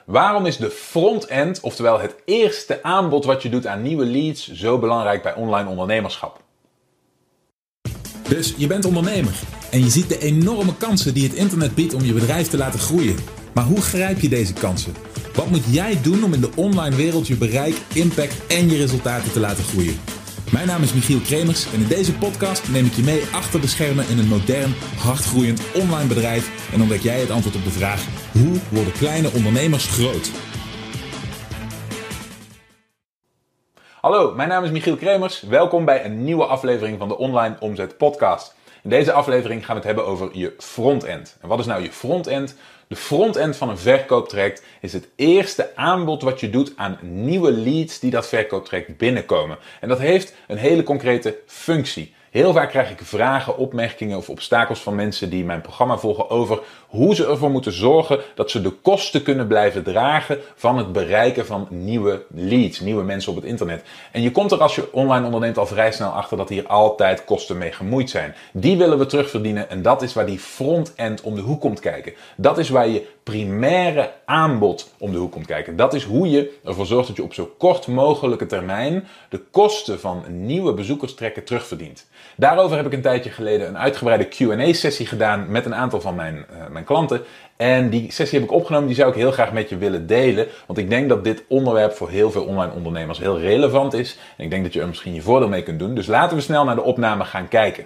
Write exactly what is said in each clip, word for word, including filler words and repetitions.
Waarom is de front-end, oftewel het eerste aanbod wat je doet aan nieuwe leads, zo belangrijk bij online ondernemerschap? Dus je bent ondernemer en je ziet de enorme kansen die het internet biedt om je bedrijf te laten groeien. Maar hoe grijp je deze kansen? Wat moet jij doen om in de online wereld je bereik, impact en je resultaten te laten groeien? Mijn naam is Michiel Kremers en in deze podcast neem ik je mee achter de schermen in een modern, hardgroeiend online bedrijf en ontdek jij het antwoord op de vraag: hoe worden kleine ondernemers groot? Hallo, mijn naam is Michiel Kremers. Welkom bij een nieuwe aflevering van de Online Omzet Podcast. In deze aflevering gaan we het hebben over je frontend. En wat is nou je frontend? De frontend van een verkooptraject is het eerste aanbod wat je doet aan nieuwe leads die dat verkooptraject binnenkomen. En dat heeft een hele concrete functie. Heel vaak krijg ik vragen, opmerkingen of obstakels van mensen die mijn programma volgen over hoe ze ervoor moeten zorgen dat ze de kosten kunnen blijven dragen van het bereiken van nieuwe leads, nieuwe mensen op het internet. En je komt er als je online onderneemt al vrij snel achter dat hier altijd kosten mee gemoeid zijn. Die willen we terugverdienen en dat is waar die frontend om de hoek komt kijken. Dat is waar je primaire aanbod om de hoek komt kijken. Dat is hoe je ervoor zorgt dat je op zo kort mogelijke termijn de kosten van nieuwe bezoekers trekken terugverdient. Daarover heb ik een tijdje geleden een uitgebreide Q en A-sessie gedaan met een aantal van mijn, uh, mijn klanten. En die sessie heb ik opgenomen, die zou ik heel graag met je willen delen. Want ik denk dat dit onderwerp voor heel veel online ondernemers heel relevant is. En ik denk dat je er misschien je voordeel mee kunt doen. Dus laten we snel naar de opname gaan kijken.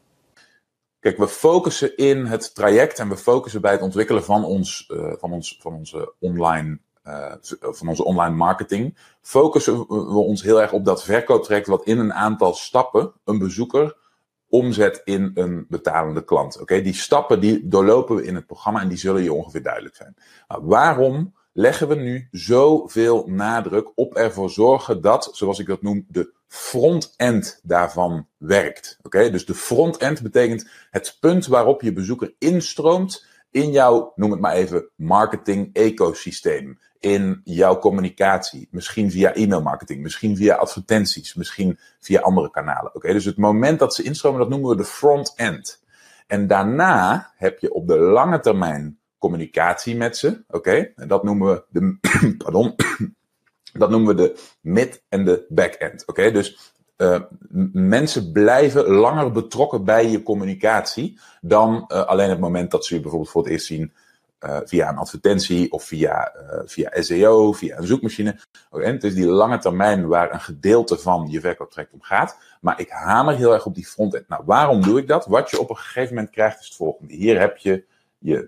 Kijk, we focussen in het traject en we focussen bij het ontwikkelen van, ons, uh, van, ons, van, onze, online, uh, van onze online marketing. Focussen we ons heel erg op dat verkooptraject wat in een aantal stappen een bezoeker omzet in een betalende klant. Oké, okay? Die stappen die doorlopen we in het programma en die zullen je ongeveer duidelijk zijn. Maar waarom leggen we nu zoveel nadruk op ervoor zorgen dat, zoals ik dat noem, de front-end daarvan werkt? Oké, okay? Dus de front-end betekent het punt waarop je bezoeker instroomt in jouw, noem het maar even, marketing-ecosysteem. In jouw communicatie. Misschien via e-mailmarketing, misschien via advertenties, misschien via andere kanalen. Oké, okay? Dus het moment dat ze instromen, dat noemen we de front-end. En daarna heb je op de lange termijn communicatie met ze. Oké, okay? En dat noemen we de, pardon, dat noemen we de mid- en de back-end. Oké, okay? Dus uh, mensen blijven langer betrokken bij je communicatie dan uh, alleen het moment dat ze je bijvoorbeeld voor het eerst zien uh, via een advertentie of via, uh, via S E O, via een zoekmachine. Okay? En het is die lange termijn waar een gedeelte van je verkooptraject om gaat. Maar ik hamer heel erg op die frontend. Nou, waarom doe ik dat? Wat je op een gegeven moment krijgt is het volgende. Hier heb je je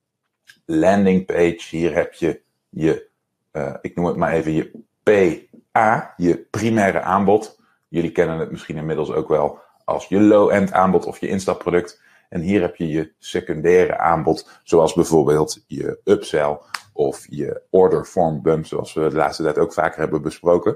landing page, hier heb je je, uh, ik noem het maar even je P A, je primaire aanbod. Jullie kennen het misschien inmiddels ook wel als je low-end aanbod of je instapproduct. En hier heb je je secundaire aanbod, zoals bijvoorbeeld je upsell of je order form bump, zoals we de laatste tijd ook vaker hebben besproken.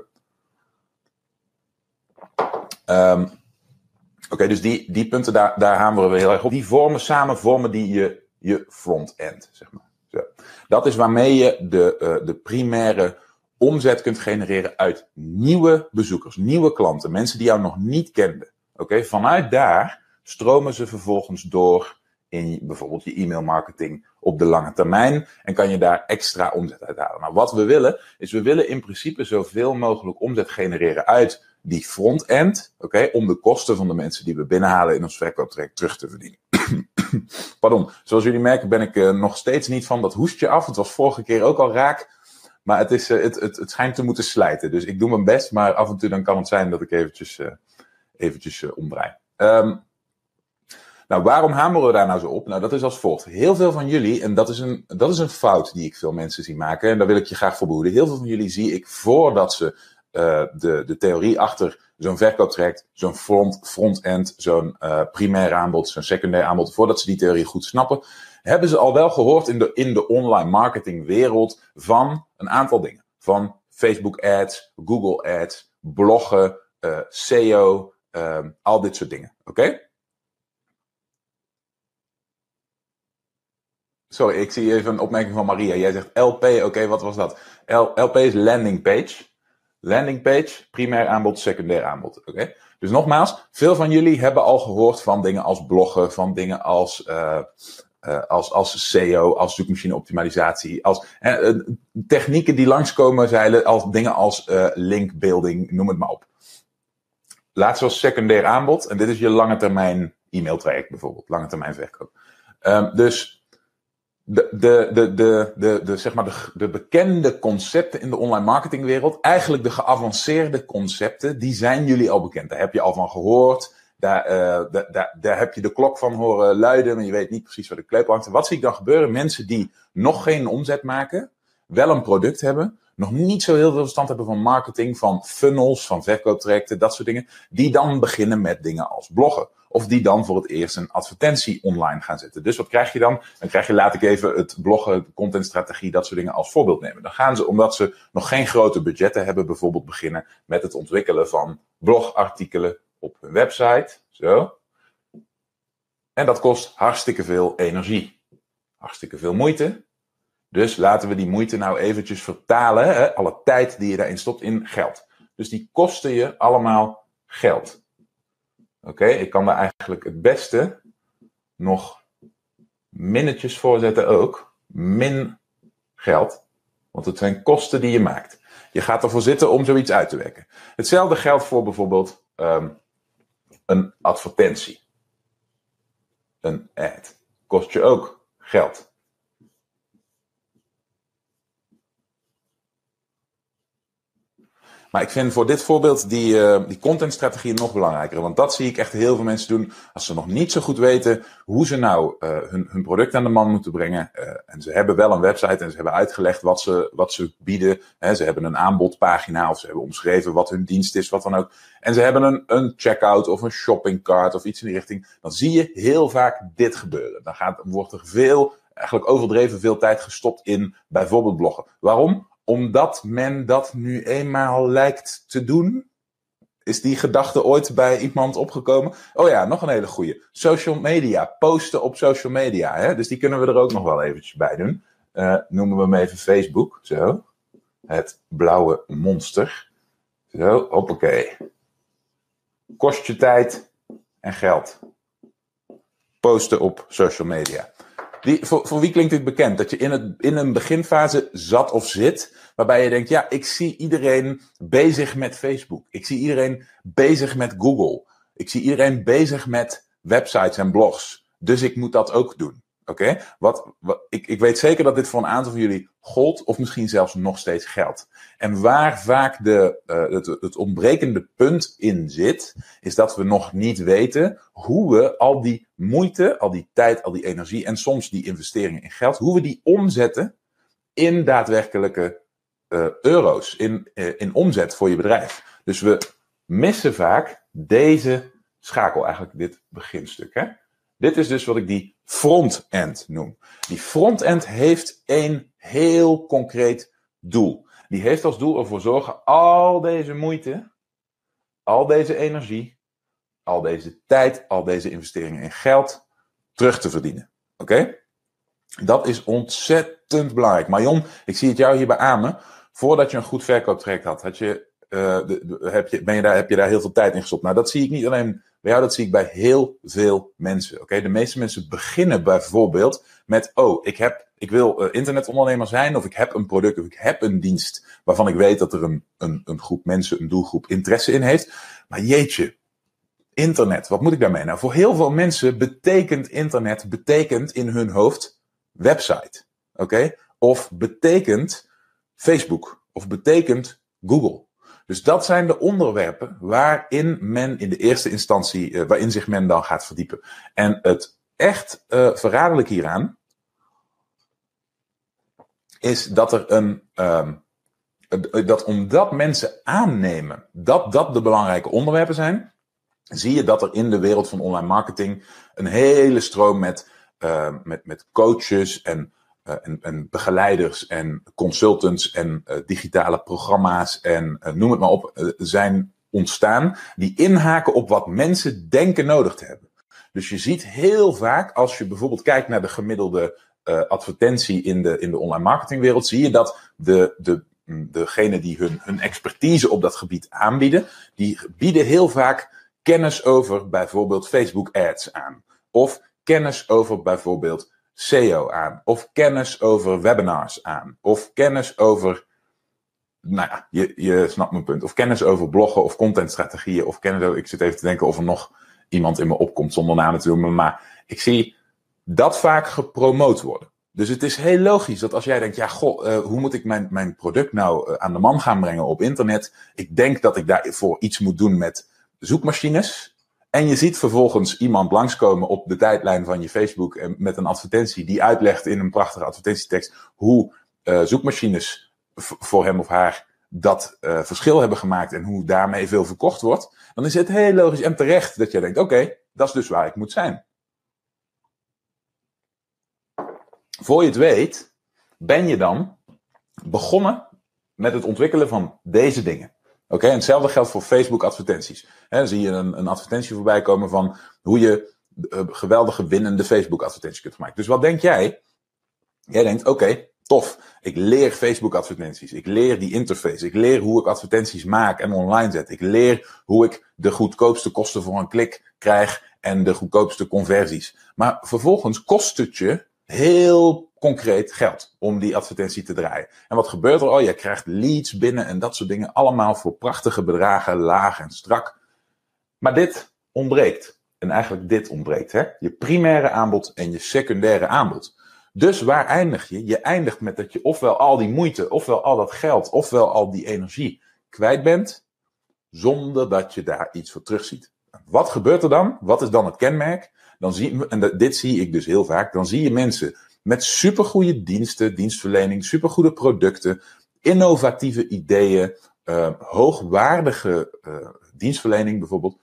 Um, Oké, okay, dus die, die punten, daar, daar hameren we heel erg op. Die vormen samen, vormen die je, je front-end, zeg maar. Zo. Dat is waarmee je de, uh, de primaire omzet kunt genereren uit nieuwe bezoekers, nieuwe klanten, mensen die jou nog niet kenden. Oké, okay? Vanuit daar stromen ze vervolgens door in bijvoorbeeld je e-mailmarketing op de lange termijn en kan je daar extra omzet uit halen. Nou, wat we willen, is we willen in principe zoveel mogelijk omzet genereren uit die front-end, oké, okay, om de kosten van de mensen die we binnenhalen in ons verkooptraject terug te verdienen. Pardon, zoals jullie merken ben ik uh, nog steeds niet van dat hoestje af. Het was vorige keer ook al raak. Maar het, is, uh, het, het, het schijnt te moeten slijten. Dus ik doe mijn best, maar af en toe dan kan het zijn dat ik eventjes, uh, eventjes uh, omdraai. Um, nou, waarom hameren we daar nou zo op? Nou, dat is als volgt. Heel veel van jullie, en dat is een, dat is een fout die ik veel mensen zie maken. En daar wil ik je graag voor behoeden. Heel veel van jullie zie ik voordat ze uh, de, de theorie achter zo'n verkooptraject, zo'n front, front-end, zo'n uh, primair aanbod, zo'n secundair aanbod, voordat ze die theorie goed snappen, hebben ze al wel gehoord in de, in de online marketing wereld van een aantal dingen. Van Facebook ads, Google ads, bloggen, uh, S E O, uh, al dit soort dingen. Oké? Okay? Sorry, ik zie even een opmerking van Maria. Jij zegt L P, oké, okay, wat was dat? L, L P is landing page. Landing page, primair aanbod, secundair aanbod. Oké. Okay? Dus nogmaals, veel van jullie hebben al gehoord van dingen als bloggen, van dingen als uh, uh, als, als S E O, als zoekmachine-optimalisatie, als uh, technieken die langskomen zeilen, als dingen als uh, linkbuilding, noem het maar op. Laatst was secundair aanbod, en dit is je lange termijn e-mailtraject bijvoorbeeld, lange termijn verkoop. Um, dus de, de, de, de, de, de, zeg maar de, de bekende concepten in de online marketingwereld, eigenlijk de geavanceerde concepten, die zijn jullie al bekend. Daar heb je al van gehoord. Daar, uh, daar, daar, daar heb je de klok van horen luiden, maar je weet niet precies waar de kleep hangt. Wat zie ik dan gebeuren? Mensen die nog geen omzet maken, wel een product hebben, nog niet zo heel veel verstand hebben van marketing, van funnels, van verkooptrajecten, dat soort dingen, die dan beginnen met dingen als bloggen. Of die dan voor het eerst een advertentie online gaan zetten. Dus wat krijg je dan? Dan krijg je, laat ik even het bloggen, de contentstrategie, dat soort dingen als voorbeeld nemen. Dan gaan ze, omdat ze nog geen grote budgetten hebben, bijvoorbeeld beginnen met het ontwikkelen van blogartikelen op hun website. Zo. En dat kost hartstikke veel energie. Hartstikke veel moeite. Dus laten we die moeite nou eventjes vertalen. Hè? Alle tijd die je daarin stopt in geld. Dus die kosten je allemaal geld. Oké, okay, ik kan daar eigenlijk het beste nog minnetjes voor zetten ook. Min geld. Want het zijn kosten die je maakt. Je gaat ervoor zitten om zoiets uit te werken. Hetzelfde geldt voor bijvoorbeeld um, een advertentie. Een ad. Kost je ook geld. Maar ik vind voor dit voorbeeld die, uh, die contentstrategie nog belangrijker. Want dat zie ik echt heel veel mensen doen als ze nog niet zo goed weten hoe ze nou uh, hun, hun product aan de man moeten brengen. Uh, en ze hebben wel een website en ze hebben uitgelegd wat ze, wat ze bieden. He, ze hebben een aanbodpagina of ze hebben omschreven wat hun dienst is, wat dan ook. En ze hebben een, een checkout of een shoppingcart of iets in die richting. Dan zie je heel vaak dit gebeuren. Dan gaat, wordt er veel, eigenlijk overdreven veel tijd gestopt in bijvoorbeeld bloggen. Waarom? Omdat men dat nu eenmaal lijkt te doen. Is die gedachte ooit bij iemand opgekomen? Oh ja, nog een hele goeie. Social media. Posten op social media. Hè? Dus die kunnen we er ook nog wel eventjes bij doen. Uh, noemen we hem even Facebook. Zo. Het blauwe monster. Zo, hoppakee. Kost je tijd en geld. Posten op social media. Die, voor, voor wie klinkt dit bekend? Dat je in, het, in een beginfase zat of zit, waarbij je denkt, ja, ik zie iedereen bezig met Facebook. Ik zie iedereen bezig met Google. Ik zie iedereen bezig met websites en blogs. Dus ik moet dat ook doen. Oké? Okay? Wat, wat, ik, ik weet zeker dat dit voor een aantal van jullie gold, of misschien zelfs nog steeds geldt. En waar vaak de, uh, het, het ontbrekende punt in zit, is dat we nog niet weten hoe we al die moeite, al die tijd, al die energie en soms die investeringen in geld, hoe we die omzetten in daadwerkelijke uh, euro's, in, uh, in omzet voor je bedrijf. Dus we missen vaak deze schakel, eigenlijk dit beginstuk, hè? Dit is dus wat ik die front-end noem. Die front-end heeft één heel concreet doel. Die heeft als doel ervoor zorgen al deze moeite, al deze energie, al deze tijd, al deze investeringen in geld terug te verdienen. Oké? Okay? Dat is ontzettend belangrijk. Marion, ik zie het jou hier beamen. Voordat je een goed verkooptraject had, had je, uh, de, de, heb, je, ben je daar, heb je daar heel veel tijd in gestopt. Nou, dat zie ik niet alleen bij jou, dat zie ik bij heel veel mensen. Oké, okay? De meeste mensen beginnen bijvoorbeeld met, oh, ik, heb, ik wil uh, internetondernemer zijn, of ik heb een product, of ik heb een dienst waarvan ik weet dat er een, een, een groep mensen, een doelgroep interesse in heeft. Maar jeetje, internet, wat moet ik daarmee? Nou, voor heel veel mensen betekent internet, betekent in hun hoofd website. Oké? Okay? Of betekent Facebook, of betekent Google. Dus dat zijn de onderwerpen waarin men in de eerste instantie, uh, waarin zich men dan gaat verdiepen. En het echt uh, verraderlijk hieraan is dat er een, um, dat omdat mensen aannemen dat dat de belangrijke onderwerpen zijn, zie je dat er in de wereld van online marketing een hele stroom met, uh, met, met coaches en Uh, en, en begeleiders en consultants en uh, digitale programma's en uh, noem het maar op, uh, zijn ontstaan die inhaken op wat mensen denken nodig te hebben. Dus je ziet heel vaak, als je bijvoorbeeld kijkt naar de gemiddelde uh, advertentie in de, in de online marketingwereld, zie je dat de, de, degene die hun, hun expertise op dat gebied aanbieden, die bieden heel vaak kennis over bijvoorbeeld Facebook ads aan. Of kennis over bijvoorbeeld S E O aan. Of kennis over webinars aan. Of kennis over, nou ja, je, je snapt mijn punt. Of kennis over bloggen of contentstrategieën. Of kennis over, ik zit even te denken of er nog iemand in me opkomt zonder namen te noemen. Maar ik zie dat vaak gepromoot worden. Dus het is heel logisch dat als jij denkt, ja goh, uh, hoe moet ik mijn, mijn product nou uh, aan de man gaan brengen op internet? Ik denk dat ik daarvoor iets moet doen met zoekmachines. En je ziet vervolgens iemand langskomen op de tijdlijn van je Facebook en met een advertentie die uitlegt in een prachtige advertentietekst hoe uh, zoekmachines v- voor hem of haar dat uh, verschil hebben gemaakt en hoe daarmee veel verkocht wordt. Dan is het heel logisch en terecht dat je denkt, oké, okay, dat is dus waar ik moet zijn. Voor je het weet, ben je dan begonnen met het ontwikkelen van deze dingen. Oké, okay? En hetzelfde geldt voor Facebook advertenties. He, dan zie je een, een advertentie voorbij komen van hoe je uh, geweldige winnende Facebook advertenties kunt maken. Dus wat denk jij? Jij denkt, oké, okay, tof. Ik leer Facebook advertenties. Ik leer die interface. Ik leer hoe ik advertenties maak en online zet. Ik leer hoe ik de goedkoopste kosten voor een klik krijg en de goedkoopste conversies. Maar vervolgens kost het je heel concreet geld om die advertentie te draaien. En wat gebeurt er? Oh, je krijgt leads binnen en dat soort dingen. Allemaal voor prachtige bedragen, laag en strak. Maar dit ontbreekt. En eigenlijk dit ontbreekt. Hè? Je primaire aanbod en je secundaire aanbod. Dus waar eindig je? Je eindigt met dat je ofwel al die moeite, ofwel al dat geld, ofwel al die energie kwijt bent, zonder dat je daar iets voor terugziet. Wat gebeurt er dan? Wat is dan het kenmerk? Dan zie, en dit zie ik dus heel vaak, dan zie je mensen met supergoeie diensten, dienstverlening, supergoede producten, innovatieve ideeën, uh, hoogwaardige uh, dienstverlening bijvoorbeeld,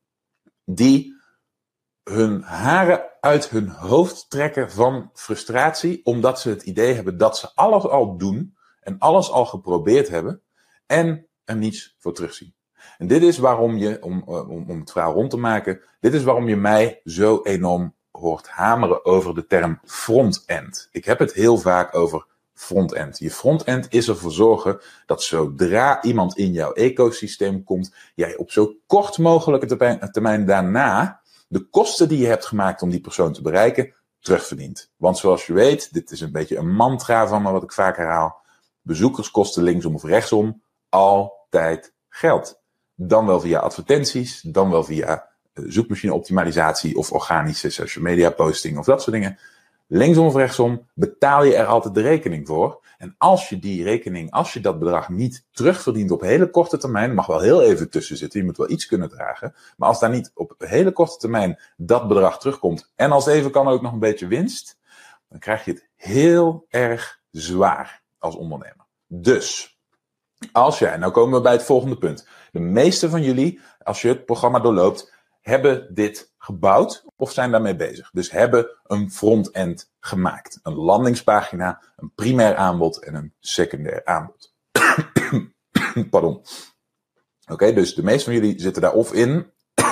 die hun haren uit hun hoofd trekken van frustratie, omdat ze het idee hebben dat ze alles al doen en alles al geprobeerd hebben en er niets voor terugzien. En dit is waarom je, om, om, om het verhaal rond te maken, dit is waarom je mij zo enorm hoort hameren over de term front-end. Ik heb het heel vaak over front-end. Je front-end is ervoor zorgen dat zodra iemand in jouw ecosysteem komt, jij op zo kort mogelijke termijn, termijn daarna de kosten die je hebt gemaakt om die persoon te bereiken, terugverdient. Want zoals je weet, dit is een beetje een mantra van me wat ik vaak herhaal, bezoekers kosten linksom of rechtsom altijd geld. Dan wel via advertenties, dan wel via zoekmachine optimalisatie of organische social media posting of dat soort dingen. Linksom of rechtsom betaal je er altijd de rekening voor. En als je die rekening, als je dat bedrag niet terugverdient op hele korte termijn, mag wel heel even tussen zitten, je moet wel iets kunnen dragen. Maar als daar niet op hele korte termijn dat bedrag terugkomt en als het even kan ook nog een beetje winst, dan krijg je het heel erg zwaar als ondernemer. Dus, als jij, nou komen we bij het volgende punt. De meeste van jullie, als je het programma doorloopt, hebben dit gebouwd of zijn daarmee bezig. Dus hebben een front-end gemaakt. Een landingspagina, een primair aanbod en een secundair aanbod. Pardon. Oké, okay, dus de meeste van jullie zitten daar of in.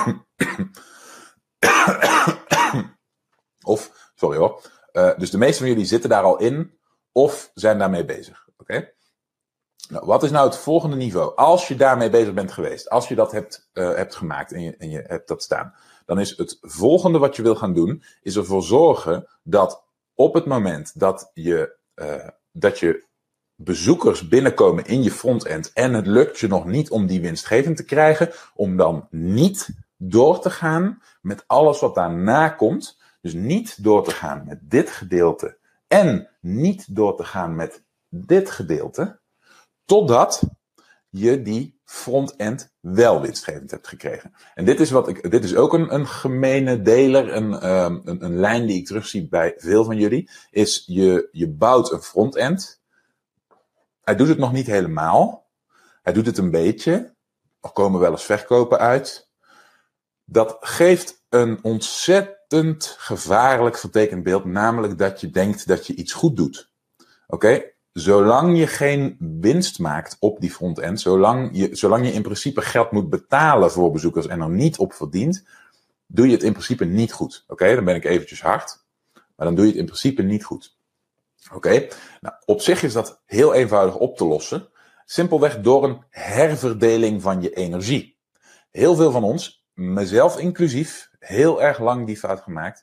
of, sorry hoor. Uh, dus de meeste van jullie zitten daar al in of zijn daarmee bezig. Oké? Okay? Nou, wat is nou het volgende niveau? Als je daarmee bezig bent geweest, als je dat hebt, uh, hebt gemaakt en je, en je hebt dat staan, dan is het volgende wat je wil gaan doen, is ervoor zorgen dat op het moment dat je, uh, dat je bezoekers binnenkomen in je frontend en het lukt je nog niet om die winstgevend te krijgen, om dan niet door te gaan met alles wat daarna komt. Dus niet door te gaan met dit gedeelte en niet door te gaan met dit gedeelte, totdat je die front-end wel winstgevend hebt gekregen. En dit is, wat ik, dit is ook een, een gemene deler, een, um, een, een lijn die ik terugzie bij veel van jullie, is je, je bouwt een front-end. Hij doet het nog niet helemaal. Hij doet het een beetje. Er komen wel eens verkopen uit. Dat geeft een ontzettend gevaarlijk vertekend beeld, namelijk dat je denkt dat je iets goed doet. Oké? Okay? Zolang je geen winst maakt op die front-end, zolang je, zolang je in principe geld moet betalen voor bezoekers en er niet op verdient, doe je het in principe niet goed. Oké, okay? Dan ben ik eventjes hard, maar dan doe je het in principe niet goed. Oké, okay? Nou, op zich is dat heel eenvoudig op te lossen, simpelweg door een herverdeling van je energie. Heel veel van ons, mezelf inclusief, heel erg lang die fout gemaakt,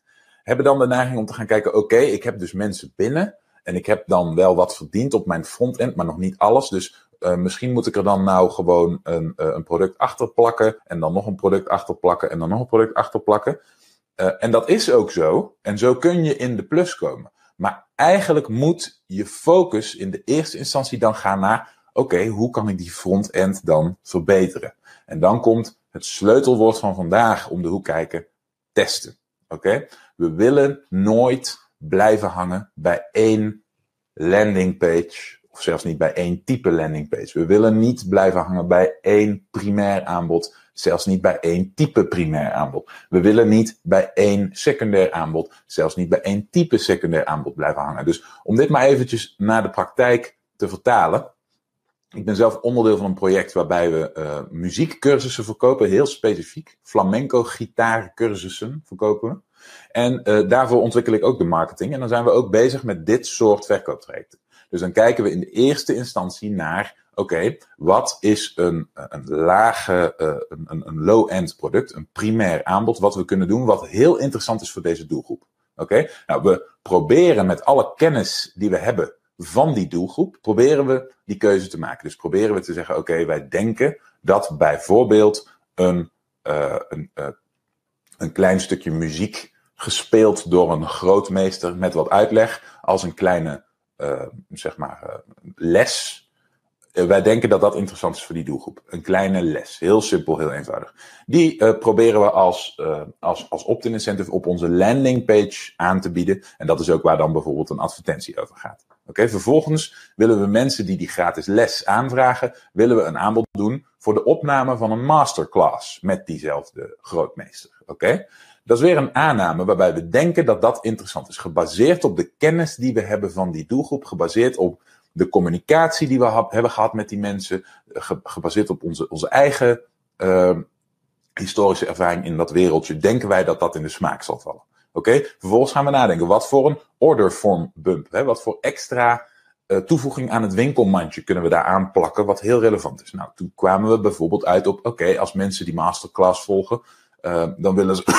hebben dan de neiging om te gaan kijken, oké, okay, ik heb dus mensen binnen en ik heb dan wel wat verdiend op mijn frontend, maar nog niet alles. Dus uh, misschien moet ik er dan nou gewoon een, uh, een product achter plakken en dan nog een product achter plakken en dan nog een product achter plakken. Uh, en dat is ook zo. En zo kun je in de plus komen. Maar eigenlijk moet je focus in de eerste instantie dan gaan naar, oké, okay, hoe kan ik die frontend dan verbeteren? En dan komt het sleutelwoord van vandaag om de hoek kijken, testen. Oké? Okay? We willen nooit blijven hangen bij één landingpage, of zelfs niet bij één type landingpage. We willen niet blijven hangen bij één primair aanbod, zelfs niet bij één type primair aanbod. We willen niet bij één secundair aanbod, zelfs niet bij één type secundair aanbod blijven hangen. Dus om dit maar eventjes naar de praktijk te vertalen. Ik ben zelf onderdeel van een project waarbij we uh, muziekcursussen verkopen, heel specifiek. Flamenco gitaarcursussen verkopen we. En uh, daarvoor ontwikkel ik ook de marketing. En dan zijn we ook bezig met dit soort verkooptrajecten. Dus dan kijken we in de eerste instantie naar, oké, okay, wat is een, een lage, uh, een, een low-end product, een primair aanbod, wat we kunnen doen, wat heel interessant is voor deze doelgroep. Oké, okay? Nou, we proberen met alle kennis die we hebben van die doelgroep, proberen we die keuze te maken. Dus proberen we te zeggen, oké, okay, wij denken dat bijvoorbeeld een, uh, een, uh, een klein stukje muziek gespeeld door een grootmeester met wat uitleg, als een kleine, uh, zeg maar, uh, les. Uh, wij denken dat dat interessant is voor die doelgroep. Een kleine les. Heel simpel, heel eenvoudig. Die uh, proberen we als, uh, als, als opt-in incentive op onze landingpage aan te bieden. En dat is ook waar dan bijvoorbeeld een advertentie over gaat. Oké, okay, vervolgens willen we mensen die die gratis les aanvragen, willen we een aanbod doen voor de opname van een masterclass met diezelfde grootmeester. Oké, okay? Dat is weer een aanname waarbij we denken dat dat interessant is. Gebaseerd op de kennis die we hebben van die doelgroep, gebaseerd op de communicatie die we ha- hebben gehad met die mensen, ge- gebaseerd op onze, onze eigen uh, historische ervaring in dat wereldje, denken wij dat dat in de smaak zal vallen. Oké, okay? Vervolgens gaan we nadenken, wat voor een order form bump, hè? Wat voor extra uh, toevoeging aan het winkelmandje kunnen we daar aanplakken, wat heel relevant is. Nou, toen kwamen we bijvoorbeeld uit op, oké, okay, als mensen die masterclass volgen, uh, dan willen ze,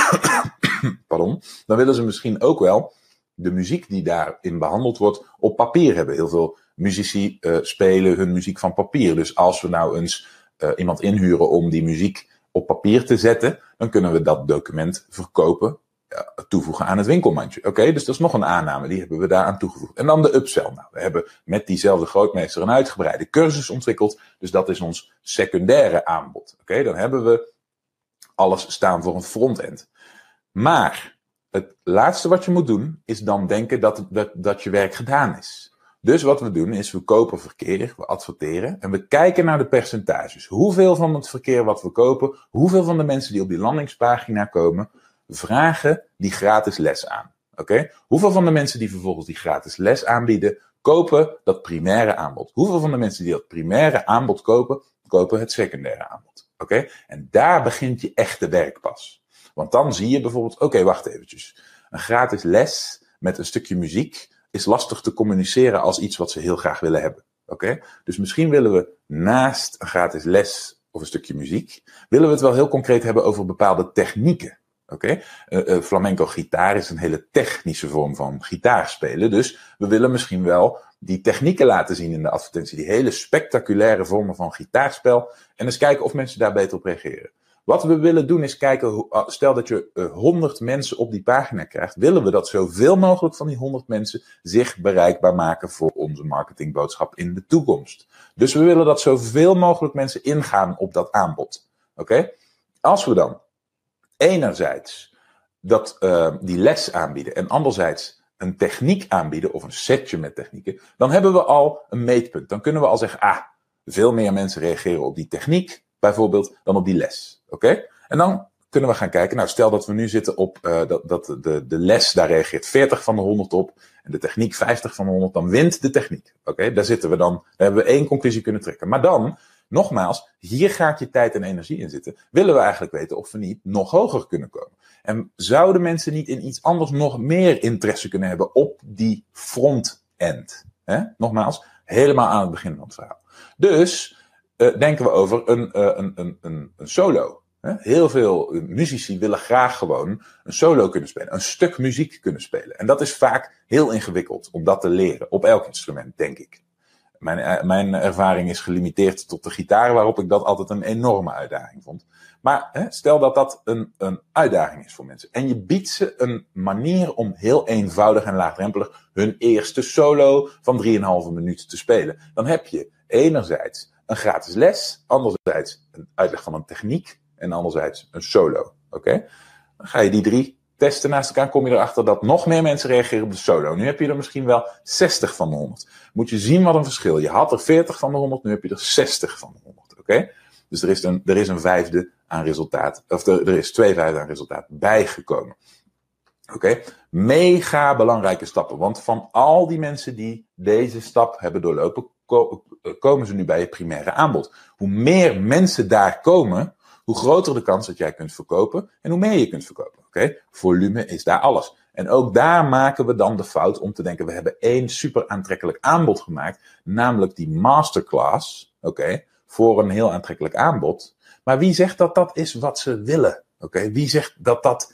pardon, dan willen ze misschien ook wel de muziek die daarin behandeld wordt op papier hebben. Heel veel muzici uh, spelen hun muziek van papier. Dus als we nou eens uh, iemand inhuren om die muziek op papier te zetten, dan kunnen we dat document verkopen, ja, toevoegen aan het winkelmandje. Oké, okay, dus dat is nog een aanname, die hebben we daaraan toegevoegd. En dan de upsell. Nou, we hebben met diezelfde grootmeester een uitgebreide cursus ontwikkeld, dus dat is ons secundaire aanbod. Oké, okay, dan hebben we alles staan voor een frontend. Maar het laatste wat je moet doen, is dan denken dat, dat, dat je werk gedaan is. Dus wat we doen, is we kopen verkeer, we adverteren en we kijken naar de percentages. Hoeveel van het verkeer wat we kopen, hoeveel van de mensen die op die landingspagina komen, vragen die gratis les aan. Oké? Okay? Hoeveel van de mensen die vervolgens die gratis les aanbieden, kopen dat primaire aanbod? Hoeveel van de mensen die dat primaire aanbod kopen, kopen het secundaire aanbod? Oké? Okay? En daar begint je echte werk pas. Want dan zie je bijvoorbeeld, oké, okay, wacht eventjes. Een gratis les met een stukje muziek is lastig te communiceren als iets wat ze heel graag willen hebben. Oké? Okay? Dus misschien willen we naast een gratis les of een stukje muziek, willen we het wel heel concreet hebben over bepaalde technieken. Oké? Okay? Uh, uh, flamenco gitaar is een hele technische vorm van gitaarspelen. Dus we willen misschien wel die technieken laten zien in de advertentie. Die hele spectaculaire vormen van gitaarspel. En eens kijken of mensen daar beter op reageren. Wat we willen doen is kijken, stel dat je uh, honderd mensen op die pagina krijgt, willen we dat zoveel mogelijk van die honderd mensen zich bereikbaar maken voor onze marketingboodschap in de toekomst. Dus we willen dat zoveel mogelijk mensen ingaan op dat aanbod. Oké? Okay? Als we dan enerzijds dat, uh, die les aanbieden en anderzijds een techniek aanbieden of een setje met technieken, dan hebben we al een meetpunt. Dan kunnen we al zeggen, ah, veel meer mensen reageren op die techniek bijvoorbeeld dan op die les. Oké? Okay? En dan kunnen we gaan kijken, nou stel dat we nu zitten op uh, dat, dat de, de les, daar reageert veertig van de honderd op en de techniek vijftig van de honderd, dan wint de techniek. Oké? Okay? Daar zitten we dan, daar hebben we één conclusie kunnen trekken. Maar dan, nogmaals, hier gaat je tijd en energie in zitten. Willen we eigenlijk weten of we niet nog hoger kunnen komen. En zouden mensen niet in iets anders nog meer interesse kunnen hebben op die front-end? Hè? Nogmaals, helemaal aan het begin van het verhaal. Dus uh, denken we over een, uh, een, een, een, een solo. Heel veel muzici willen graag gewoon een solo kunnen spelen. Een stuk muziek kunnen spelen. En dat is vaak heel ingewikkeld om dat te leren. Op elk instrument, denk ik. Mijn, mijn ervaring is gelimiteerd tot de gitaar, waarop ik dat altijd een enorme uitdaging vond. Maar hè, stel dat dat een, een uitdaging is voor mensen. En je biedt ze een manier om heel eenvoudig en laagdrempelig hun eerste solo van drieënhalve minuut te spelen. Dan heb je enerzijds een gratis les, anderzijds een uitleg van een techniek en anderzijds een solo. Oké? Okay? Dan ga je die drie testen naast elkaar, kom je erachter dat nog meer mensen reageren op de solo. Nu heb je er misschien wel zestig van de honderd. Moet je zien wat een verschil. Je had er veertig van de honderd, nu heb je er zestig van de honderd. Oké? Okay? Dus er is, een, er is een vijfde aan resultaat, of er, er is twee vijfde aan resultaat bijgekomen. Oké? Okay? Mega belangrijke stappen, want van al die mensen die deze stap hebben doorlopen, ko- komen ze nu bij je primaire aanbod. Hoe meer mensen daar komen, hoe groter de kans dat jij kunt verkopen en hoe meer je kunt verkopen. Oké? Okay? Volume is daar alles. En ook daar maken we dan de fout om te denken, we hebben één super aantrekkelijk aanbod gemaakt, namelijk die masterclass, oké, okay, voor een heel aantrekkelijk aanbod. Maar wie zegt dat dat is wat ze willen? Oké? Okay? Wie zegt dat dat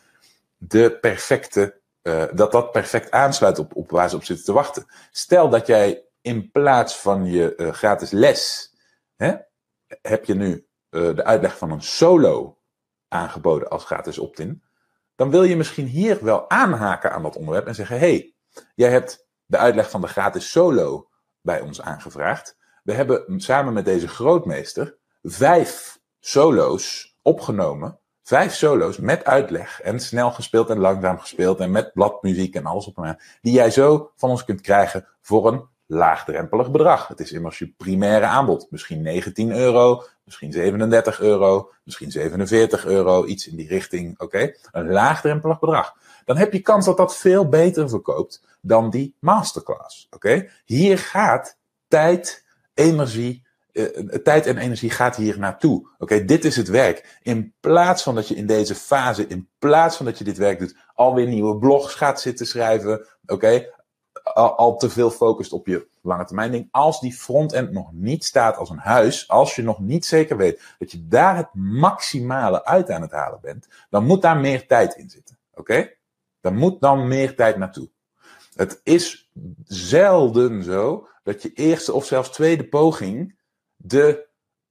de perfecte, uh, dat dat perfect aansluit op, op waar ze op zitten te wachten? Stel dat jij in plaats van je uh, gratis les, hè, heb je nu uh, de uitleg van een solo aangeboden als gratis opt-in, dan wil je misschien hier wel aanhaken aan dat onderwerp en zeggen, hey, jij hebt de uitleg van de gratis solo bij ons aangevraagd. We hebben samen met deze grootmeester vijf solo's opgenomen. Vijf solo's met uitleg en snel gespeeld en langzaam gespeeld en met bladmuziek en alles op en aan. Die jij zo van ons kunt krijgen voor een laagdrempelig bedrag. Het is immers je primaire aanbod. Misschien negentien euro, misschien zevenendertig euro, misschien zevenenveertig euro, iets in die richting. Oké, okay? Een laagdrempelig bedrag. Dan heb je kans dat dat veel beter verkoopt dan die masterclass. Oké, okay? Hier gaat tijd, energie, uh, tijd en energie gaat hier naartoe. Oké, okay? Dit is het werk. In plaats van dat je in deze fase, in plaats van dat je dit werk doet, alweer nieuwe blogs gaat zitten schrijven. Oké, okay? Al, al te veel focust op je lange termijn ding. Als die frontend nog niet staat als een huis, als je nog niet zeker weet dat je daar het maximale uit aan het halen bent, dan moet daar meer tijd in zitten. Oké? Okay? Daar moet dan meer tijd naartoe. Het is zelden zo dat je eerste of zelfs tweede poging de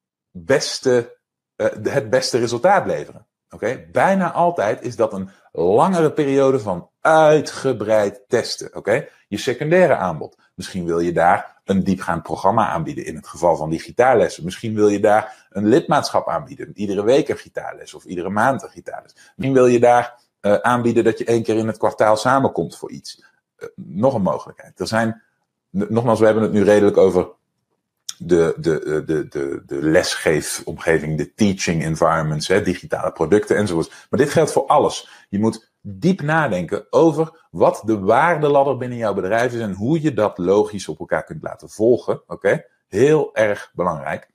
beste, uh, de, het beste resultaat leveren. Oké? Okay? Bijna altijd is dat een langere periode van uitgebreid testen. Oké? Okay? Je secundaire aanbod. Misschien wil je daar een diepgaand programma aanbieden in het geval van die gitaarlessen. Misschien wil je daar een lidmaatschap aanbieden. Iedere week een gitaarles of iedere maand een gitaarles. Misschien wil je daar uh, aanbieden dat je één keer in het kwartaal samenkomt voor iets. Uh, nog een mogelijkheid. Er zijn, nogmaals, we hebben het nu redelijk over de, de, de, de, de lesgeefomgeving, de teaching environments, hè, digitale producten enzovoort. Maar dit geldt voor alles. Je moet diep nadenken over wat de waardeladder binnen jouw bedrijf is en hoe je dat logisch op elkaar kunt laten volgen. Oké, okay? Heel erg belangrijk.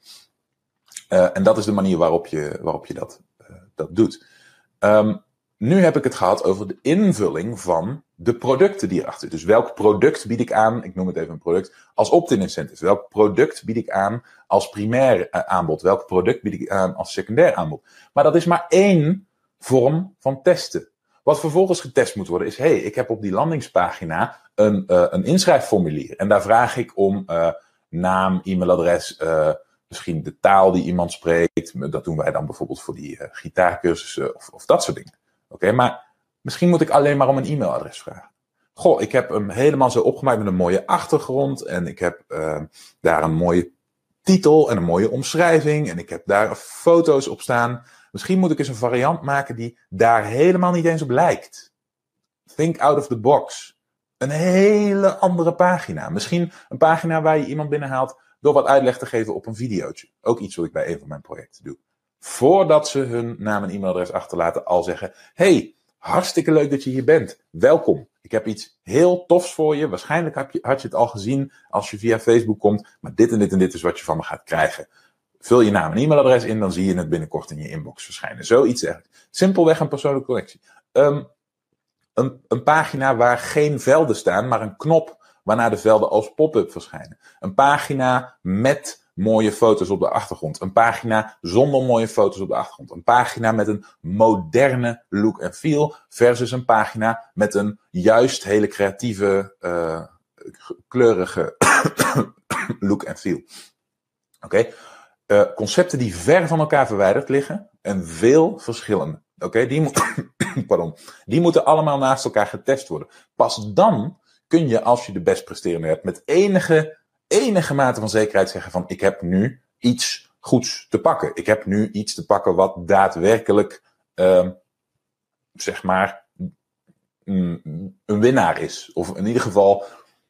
Uh, en dat is de manier waarop je, waarop je dat, uh, dat doet. Um, nu heb ik het gehad over de invulling van de producten die erachter zitten. Dus welk product bied ik aan, ik noem het even een product, als opt-in incentive. Welk product bied ik aan als primair aanbod? Welk product bied ik aan als secundair aanbod? Maar dat is maar één vorm van testen. Wat vervolgens getest moet worden is, hey, ik heb op die landingspagina een, uh, een inschrijfformulier. En daar vraag ik om uh, naam, e-mailadres, uh, misschien de taal die iemand spreekt. Dat doen wij dan bijvoorbeeld voor die uh, gitaarcursussen of, of dat soort dingen. Oké, okay, maar misschien moet ik alleen maar om een e-mailadres vragen. Goh, ik heb hem helemaal zo opgemaakt met een mooie achtergrond. En ik heb uh, daar een mooie titel en een mooie omschrijving. En ik heb daar foto's op staan. Misschien moet ik eens een variant maken die daar helemaal niet eens op lijkt. Think out of the box. Een hele andere pagina. Misschien een pagina waar je iemand binnenhaalt door wat uitleg te geven op een videootje. Ook iets wat ik bij een van mijn projecten doe. Voordat ze hun naam en e-mailadres achterlaten, al zeggen, hey, hartstikke leuk dat je hier bent. Welkom. Ik heb iets heel tofs voor je. Waarschijnlijk heb je, had je het al gezien als je via Facebook komt. Maar dit en dit en dit is wat je van me gaat krijgen. Vul je naam en e-mailadres in, dan zie je het binnenkort in je inbox verschijnen. Zoiets eigenlijk. Simpelweg een persoonlijke connectie. Um, een, een pagina waar geen velden staan, maar een knop waarna de velden als pop-up verschijnen. Een pagina met mooie foto's op de achtergrond. Een pagina zonder mooie foto's op de achtergrond. Een pagina met een moderne look en feel versus een pagina met een juist hele creatieve, uh, kleurige look en feel. Oké? Okay? Uh, concepten die ver van elkaar verwijderd liggen en veel verschillende. Oké, okay? die, mo- Pardon. die moeten allemaal naast elkaar getest worden. Pas dan kun je, als je de best presterende hebt, met enige, enige mate van zekerheid zeggen van ik heb nu iets goeds te pakken. Ik heb nu iets te pakken wat daadwerkelijk, uh, zeg maar, mm, een winnaar is. Of in ieder geval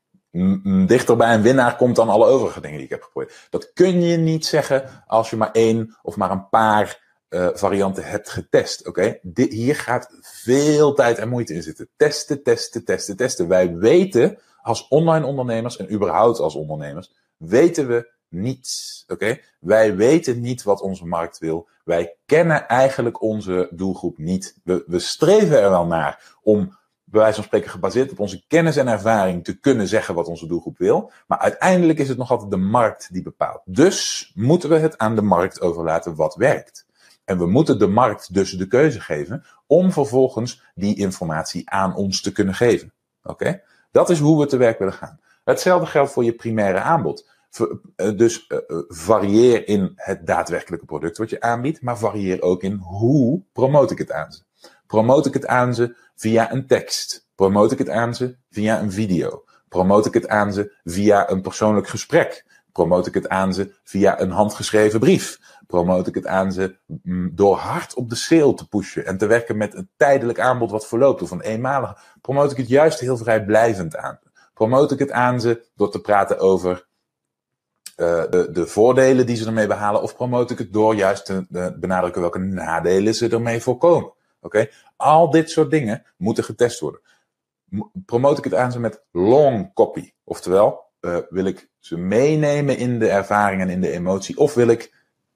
mm, dichter bij een winnaar komt dan alle overige dingen die ik heb geprobeerd. Dat kun je niet zeggen als je maar één of maar een paar Uh, varianten hebt getest. Oké, okay? Hier gaat veel tijd en moeite in zitten. Testen, testen, testen, testen. Wij weten als online ondernemers en überhaupt als ondernemers, weten we niets. Oké, okay? Wij weten niet wat onze markt wil. Wij kennen eigenlijk onze doelgroep niet. We, we streven er wel naar om, bij wijze van spreken gebaseerd op onze kennis en ervaring, te kunnen zeggen wat onze doelgroep wil. Maar uiteindelijk is het nog altijd de markt die bepaalt. Dus moeten we het aan de markt overlaten wat werkt. En we moeten de markt dus de keuze geven om vervolgens die informatie aan ons te kunnen geven. Oké? Okay? Dat is hoe we te werk willen gaan. Hetzelfde geldt voor je primaire aanbod. Dus uh, varieer in het daadwerkelijke product wat je aanbiedt, maar varieer ook in hoe promote ik het aan ze. Promote ik het aan ze via een tekst? Promote ik het aan ze via een video? Promote ik het aan ze via een persoonlijk gesprek? Promote ik het aan ze via een handgeschreven brief? Promote ik het aan ze door hard op de sale te pushen en te werken met een tijdelijk aanbod wat verloopt of een eenmalige? Promote ik het juist heel vrijblijvend aan? Promote ik het aan ze door te praten over uh, de, de voordelen die ze ermee behalen? Of promote ik het door juist te uh, benadrukken welke nadelen ze ermee voorkomen? Oké, okay? Al dit soort dingen moeten getest worden. Promote ik het aan ze met long copy? Oftewel, uh, wil ik ze meenemen in de ervaring en in de emotie? Of wil ik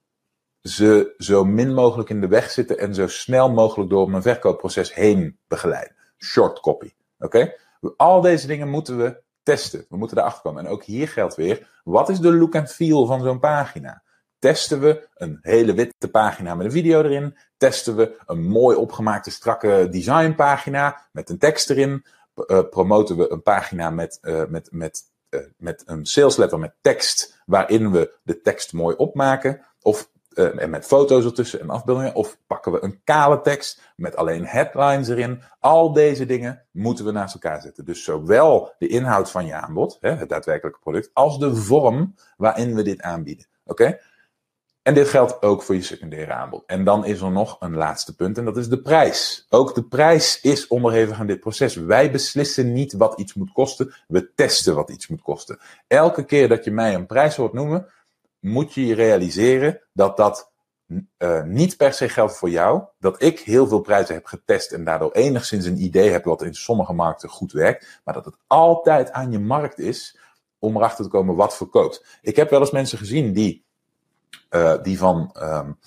ze zo min mogelijk in de weg zitten en zo snel mogelijk door mijn verkoopproces heen begeleiden? Short copy. Oké? Okay? Al deze dingen moeten we testen. We moeten erachter komen. En ook hier geldt weer, wat is de look en feel van zo'n pagina? Testen we een hele witte pagina met een video erin? Testen we een mooi opgemaakte strakke designpagina met een tekst erin? Uh, promoten we een pagina met, uh, met, met, uh, met een salesletter met tekst waarin we de tekst mooi opmaken? Of Uh, en met foto's ertussen en afbeeldingen. Of pakken we een kale tekst met alleen headlines erin. Al deze dingen moeten we naast elkaar zetten. Dus zowel de inhoud van je aanbod, hè, het daadwerkelijke product, als de vorm waarin we dit aanbieden. Oké? Okay? En dit geldt ook voor je secundaire aanbod. En dan is er nog een laatste punt en dat is de prijs. Ook de prijs is onderhevig aan dit proces. Wij beslissen niet wat iets moet kosten. We testen wat iets moet kosten. Elke keer dat je mij een prijs hoort noemen, moet je je realiseren dat dat uh, niet per se geldt voor jou. Dat ik heel veel prijzen heb getest en daardoor enigszins een idee heb wat in sommige markten goed werkt. Maar dat het altijd aan je markt is om erachter te komen wat verkoopt. Ik heb wel eens mensen gezien die, uh, die van, um,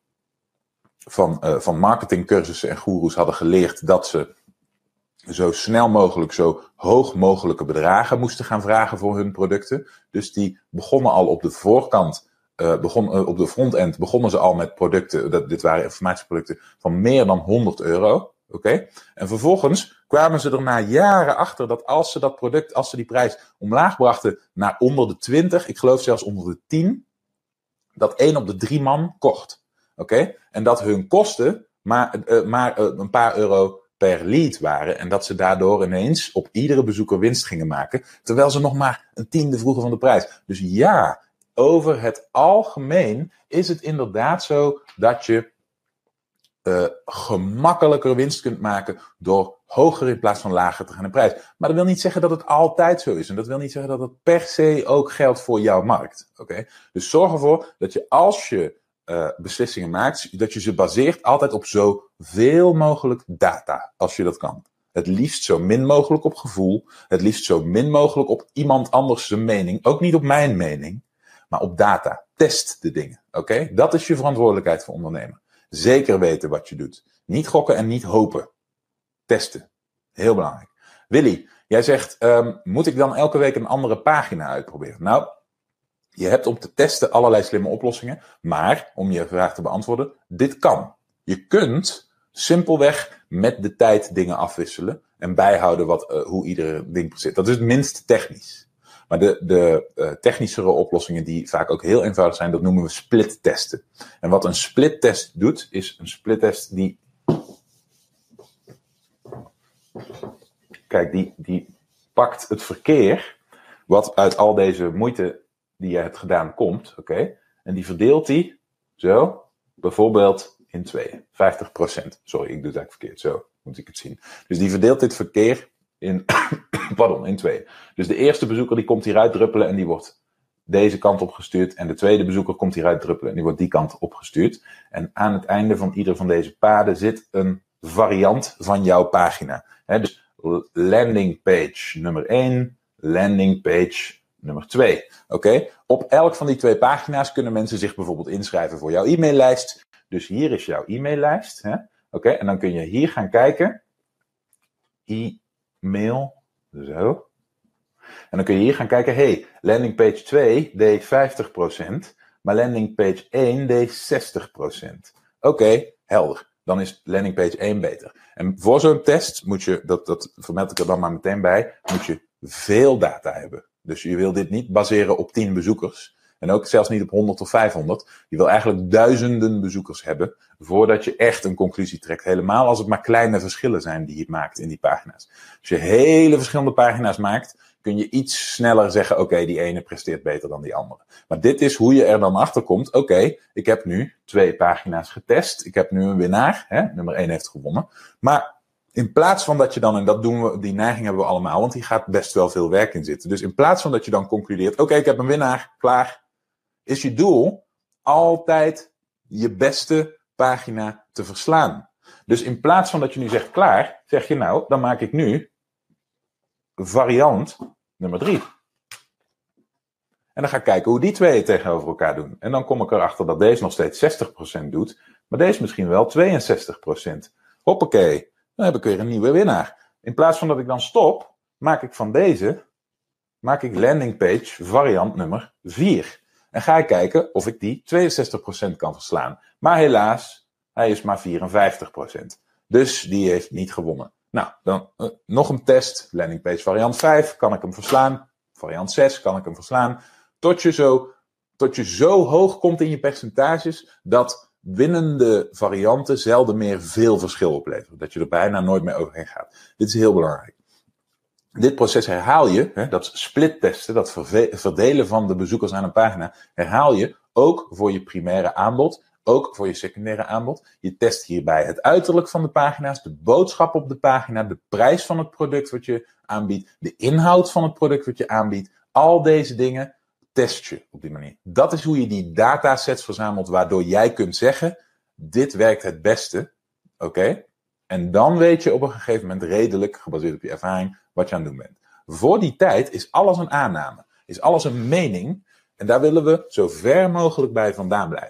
van, uh, van marketingcursussen en goeroes hadden geleerd dat ze zo snel mogelijk, zo hoog mogelijke bedragen moesten gaan vragen voor hun producten. Dus die begonnen al op de voorkant, uh, begon, uh, op de frontend begonnen ze al met producten, dat, dit waren informatieproducten, van meer dan honderd euro. Oké? Okay? En vervolgens kwamen ze er na jaren achter dat als ze dat product, als ze die prijs omlaag brachten naar onder de twintig, ik geloof zelfs onder de tien, dat één op de drie man kocht. Oké? Okay? En dat hun kosten maar, uh, maar uh, een paar euro per lead waren en dat ze daardoor ineens op iedere bezoeker winst gingen maken, terwijl ze nog maar een tiende vroegen van de prijs. Dus ja, over het algemeen is het inderdaad zo dat je uh, gemakkelijker winst kunt maken door hoger in plaats van lager te gaan in prijs. Maar dat wil niet zeggen dat het altijd zo is en dat wil niet zeggen dat het per se ook geldt voor jouw markt. Oké? Okay? Dus zorg ervoor dat je als je Uh, beslissingen maakt, dat je ze baseert altijd op zoveel mogelijk data, als je dat kan. Het liefst zo min mogelijk op gevoel, het liefst zo min mogelijk op iemand anders zijn mening, ook niet op mijn mening, maar op data. Test de dingen, oké? Okay? Dat is je verantwoordelijkheid voor ondernemen. Zeker weten wat je doet. Niet gokken en niet hopen. Testen. Heel belangrijk. Willy, jij zegt, um, moet ik dan elke week een andere pagina uitproberen? Nou, je hebt om te testen allerlei slimme oplossingen. Maar, om je vraag te beantwoorden, dit kan. Je kunt simpelweg met de tijd dingen afwisselen en bijhouden wat, uh, hoe ieder ding zit. Dat is het minst technisch. Maar de, de uh, technischere oplossingen die vaak ook heel eenvoudig zijn, dat noemen we splittesten. En wat een splittest doet, is een splittest die... Kijk, die, die pakt het verkeer wat uit al deze moeite die je hebt gedaan komt, oké? Okay? En die verdeelt die zo, bijvoorbeeld in tweeën. vijftig procent. Sorry, ik doe het eigenlijk verkeerd. Zo moet ik het zien. Dus die verdeelt dit verkeer in, pardon, in tweeën. Dus de eerste bezoeker die komt hieruit druppelen en die wordt deze kant opgestuurd. En de tweede bezoeker komt hieruit druppelen en die wordt die kant opgestuurd. En aan het einde van ieder van deze paden zit een variant van jouw pagina. He, dus landing page nummer één, landing page nummer twee. Oké? Okay? Op elk van die twee pagina's kunnen mensen zich bijvoorbeeld inschrijven voor jouw e-maillijst. Dus hier is jouw e-maillijst. Oké? Okay? En dan kun je hier gaan kijken. E-mail. Zo. En dan kun je hier gaan kijken. Hey, landing page twee deed vijftig procent. Maar landing page één deed zestig procent. Oké, okay, helder. Dan is landing page één beter. En voor zo'n test moet je, dat, dat vermeld ik er dan maar meteen bij, moet je veel data hebben. Dus je wil dit niet baseren op tien bezoekers. En ook zelfs niet op honderd of vijfhonderd. Je wil eigenlijk duizenden bezoekers hebben voordat je echt een conclusie trekt. Helemaal als het maar kleine verschillen zijn die je maakt in die pagina's. Als je hele verschillende pagina's maakt, kun je iets sneller zeggen, oké, okay, die ene presteert beter dan die andere. Maar dit is hoe je er dan achter komt. Oké, okay, ik heb nu twee pagina's getest. Ik heb nu een winnaar. Hè? Nummer één heeft gewonnen. Maar in plaats van dat je dan, en dat doen we, die neiging hebben we allemaal, want hier gaat best wel veel werk in zitten. Dus in plaats van dat je dan concludeert, oké, okay, ik heb een winnaar, klaar. Is je doel altijd je beste pagina te verslaan. Dus in plaats van dat je nu zegt klaar, zeg je nou, dan maak ik nu variant nummer drie. En dan ga ik kijken hoe die twee tegenover elkaar doen. En dan kom ik erachter dat deze nog steeds zestig procent doet, maar deze misschien wel tweeënzestig procent. Hoppakee, dan heb ik weer een nieuwe winnaar. In plaats van dat ik dan stop, maak ik van deze, maak ik landing page variant nummer vier. En ga ik kijken of ik die tweeënzestig procent kan verslaan. Maar helaas, hij is maar vierenvijftig procent. Dus die heeft niet gewonnen. Nou, dan uh, nog een test. Landing page variant vijf, kan ik hem verslaan? Variant zes, kan ik hem verslaan? Tot je zo, tot je zo hoog komt in je percentages, dat winnende varianten zelden meer veel verschil opleveren. Dat je er bijna nooit meer overheen gaat. Dit is heel belangrijk. Dit proces herhaal je, hè, dat split testen, dat verdelen van de bezoekers aan een pagina, herhaal je ook voor je primaire aanbod, ook voor je secundaire aanbod. Je test hierbij het uiterlijk van de pagina's, de boodschap op de pagina, de prijs van het product wat je aanbiedt, de inhoud van het product wat je aanbiedt. Al deze dingen test je op die manier. Dat is hoe je die datasets verzamelt, waardoor jij kunt zeggen, dit werkt het beste, oké? Okay? En dan weet je op een gegeven moment redelijk, gebaseerd op je ervaring, wat je aan het doen bent. Voor die tijd is alles een aanname. Is alles een mening. En daar willen we zo ver mogelijk bij vandaan blijven.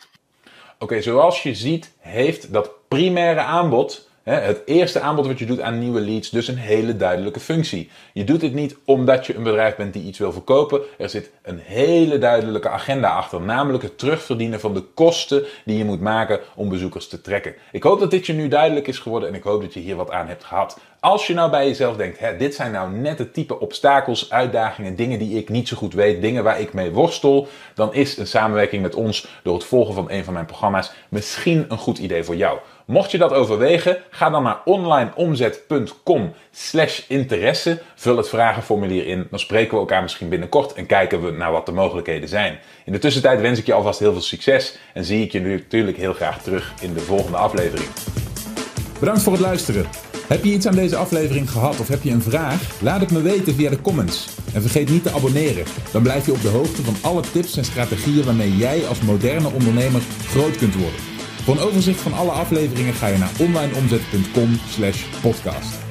Oké, okay, zoals je ziet heeft dat primaire aanbod, hè, het eerste aanbod wat je doet aan nieuwe leads, dus een hele duidelijke functie. Je doet dit niet omdat je een bedrijf bent die iets wil verkopen. Er zit een hele duidelijke agenda achter. Namelijk het terugverdienen van de kosten die je moet maken om bezoekers te trekken. Ik hoop dat dit je nu duidelijk is geworden en ik hoop dat je hier wat aan hebt gehad. Als je nou bij jezelf denkt, hè, dit zijn nou net het type obstakels, uitdagingen, dingen die ik niet zo goed weet, dingen waar ik mee worstel, dan is een samenwerking met ons door het volgen van een van mijn programma's misschien een goed idee voor jou. Mocht je dat overwegen, ga dan naar onlineomzet.com slash interesse. Vul het vragenformulier in. Dan spreken we elkaar misschien binnenkort en kijken we naar wat de mogelijkheden zijn. In de tussentijd wens ik je alvast heel veel succes en zie ik je natuurlijk heel graag terug in de volgende aflevering. Bedankt voor het luisteren. Heb je iets aan deze aflevering gehad of heb je een vraag? Laat het me weten via de comments. En vergeet niet te abonneren. Dan blijf je op de hoogte van alle tips en strategieën waarmee jij als moderne ondernemer groot kunt worden. Voor een overzicht van alle afleveringen ga je naar onlineomzet.com slash podcast.